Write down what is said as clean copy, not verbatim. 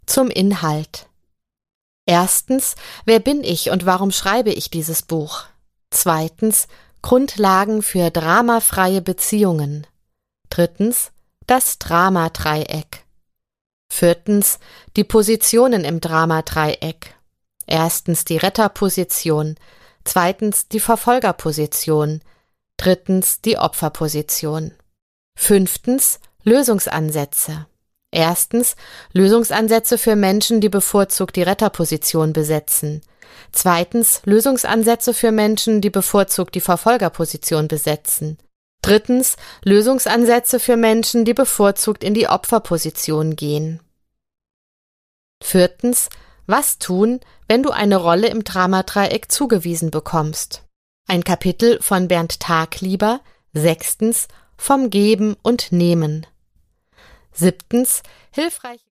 Zum Inhalt. Erstens, wer bin ich und warum schreibe ich dieses Buch? Zweitens, Grundlagen für dramafreie Beziehungen. Drittens, das Dramadreieck. Viertens, die Positionen im Dramadreieck. Erstens die Retterposition, zweitens die Verfolgerposition, drittens die Opferposition. Fünftens, Lösungsansätze. Erstens, Lösungsansätze für Menschen, die bevorzugt die Retterposition besetzen. Zweitens, Lösungsansätze für Menschen, die bevorzugt die Verfolgerposition besetzen. Drittens, Lösungsansätze für Menschen, die bevorzugt in die Opferposition gehen. Viertens, was tun, wenn du eine Rolle im Dramadreieck zugewiesen bekommst? Ein Kapitel von Bernd Taglieber. Sechstens, vom Geben und Nehmen. Siebtens, hilfreiche